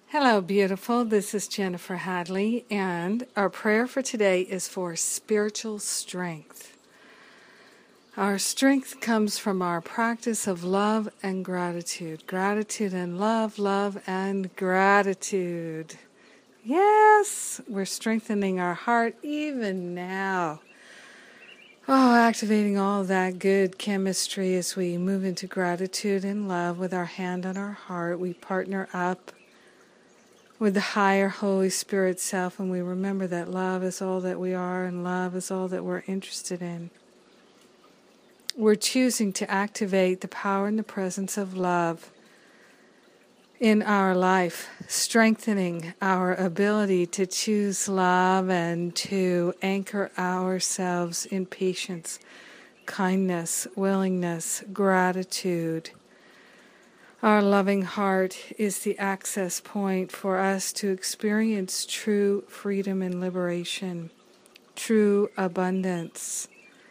Hello, beautiful. This is Jennifer Hadley, and our prayer for today is for spiritual strength. Our strength comes from our practice of love and gratitude. Gratitude and love, love and gratitude. Yes, we're strengthening our heart even now. Activating all that good chemistry as we move into gratitude and love with our hand on our heart. We partner up with the higher Holy Spirit self, and we remember that love is all that we are and love is all that we're interested in. We're choosing to activate the power and the presence of love in our life, strengthening our ability to choose love and to anchor ourselves in patience, kindness, willingness, gratitude. Our loving heart is the access point for us to experience true freedom and liberation, true abundance.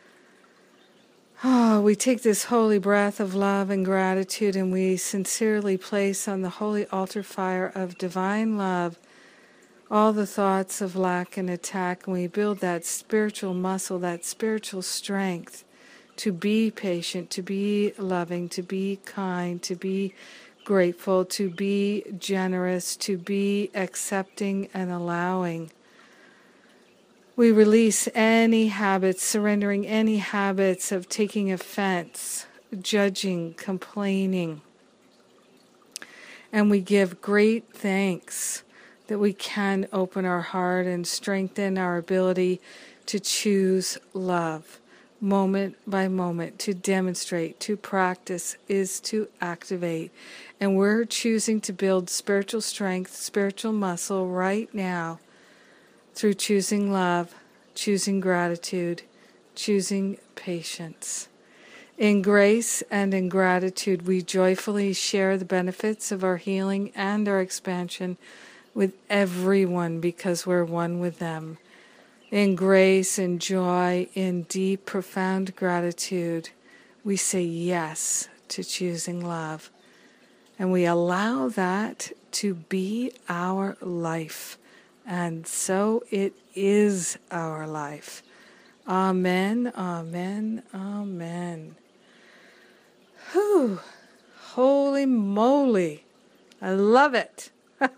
We take this holy breath of love and gratitude and we sincerely place on the holy altar fire of divine love all the thoughts of lack and attack, and we build that spiritual muscle, that spiritual strength to be patient, to be loving, to be kind, to be grateful, to be generous, to be accepting and allowing. We release any habits, surrendering any habits of taking offense, judging, complaining. And we give great thanks that we can open our heart and strengthen our ability to choose love. Moment by moment, to demonstrate, to practice is to activate. And we're choosing to build spiritual strength, spiritual muscle right now through choosing love, choosing gratitude, choosing patience. In grace and in gratitude, we joyfully share the benefits of our healing and our expansion with everyone because we're one with them. In grace and joy, in deep, profound gratitude, we say yes to choosing love. And we allow that to be our life. And so it is our life. Amen, amen, amen. Whew, holy moly. I love it.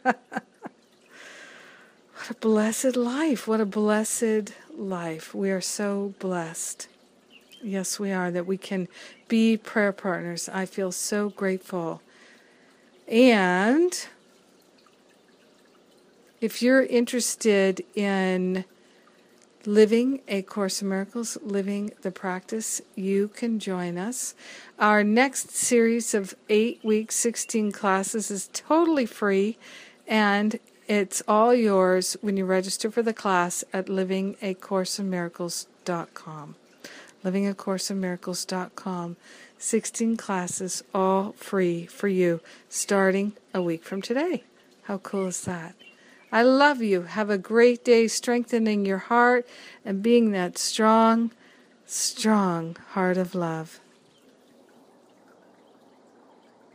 What a blessed life. What a blessed life. We are so blessed. Yes, we are, that we can be prayer partners. I feel so grateful. And if you're interested in living A Course in Miracles, living the practice, you can join us. Our next series of 8 weeks, 16 classes is totally free, and it's all yours when you register for the class at livingacourseofmiracles.com. livingacourseofmiracles.com. 16 classes, all free for you, starting a week from today. How cool is that? I love you. Have a great day strengthening your heart and being that strong, strong heart of love.